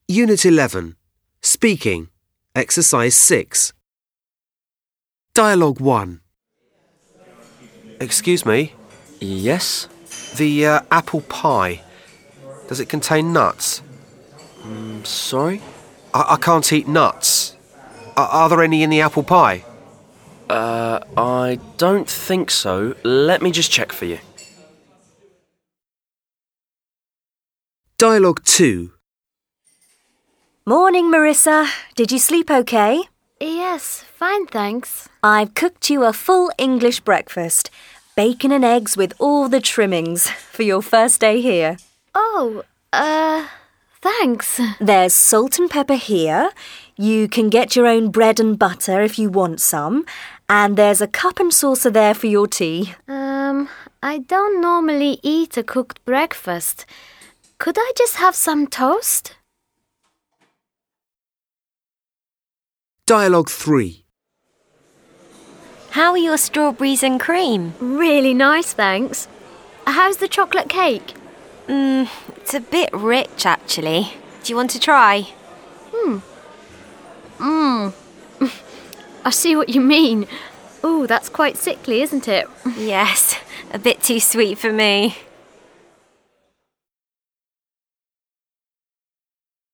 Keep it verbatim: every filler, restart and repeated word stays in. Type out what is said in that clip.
Unit eleven. Speaking. Exercise six. Dialogue one. Excuse me, Yes? the uh, apple pie, does it contain nuts? Mm, sorry? I, I can't eat nuts. Are, are there any in the apple pie? Uh, I don't think so. Let me just check for you. Dialogue two. Morning, Marissa. Did you sleep okay? Yes, fine, thanks. I've cooked you a full English breakfast. Bacon and eggs with all the trimmings for your first day here. Oh, uh, thanks. There's salt and pepper here. You can get your own bread and butter if you want some. And there's a cup and saucer there for your tea. Um, I don't normally eat a cooked breakfast. Could I just have some toast? Dialogue three. How are your strawberries and cream? Really nice, thanks. How's the chocolate cake? Mmm, it's a bit rich, actually. Do you want to try? Hmm. Mmm. I see what you mean. Ooh, that's quite sickly, isn't it? Yes, a bit too sweet for me.